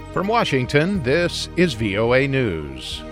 From Washington, this is VOA News.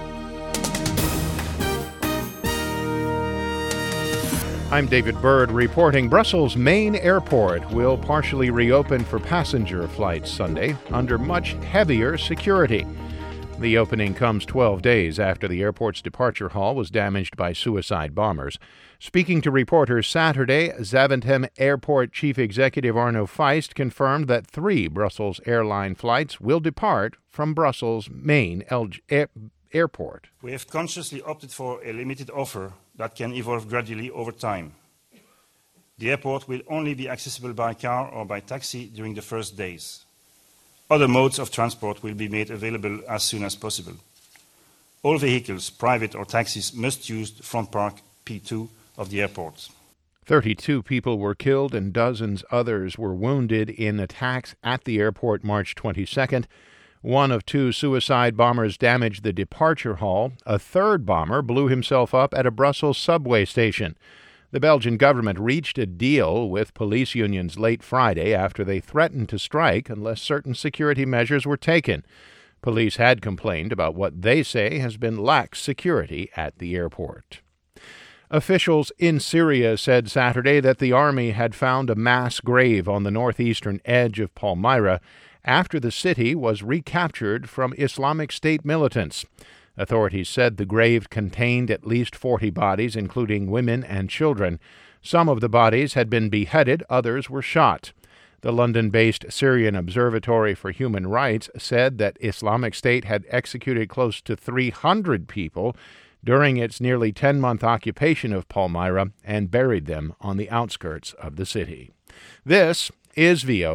I'm David Byrd reporting Brussels' main airport will partially reopen for passenger flights Sunday under much heavier security. The opening comes 12 days after the airport's departure hall was damaged by suicide bombers. Speaking to reporters Saturday, Zaventem Airport Chief Executive Arno Feist confirmed that 3 Brussels airline flights will depart from Brussels' main airport. We have consciously opted for a limited offer that can evolve gradually over time. The airport will only be accessible by car or by taxi during the first days. Other modes of transport will be made available as soon as possible. All vehicles, private or taxis, must use the front park P2 of the airport. 32 people were killed and dozens others were wounded in attacks at the airport March 22nd. One of 2 suicide bombers damaged the departure hall. A third bomber blew himself up at a Brussels subway station. The Belgian government reached a deal with police unions late Friday after they threatened to strike unless certain security measures were taken. Police had complained about what they say has been lax security at the airport. Officials in Syria said Saturday that the army had found a mass grave on the northeastern edge of Palmyra after the city was recaptured from Islamic State militants. Authorities said the grave contained at least 40 bodies, including women and children. Some of the bodies had been beheaded, others were shot. The London-based Syrian Observatory for Human Rights said that Islamic State had executed close to 300 people during its nearly 10-month occupation of Palmyra and buried them on the outskirts of the city. This is VOA.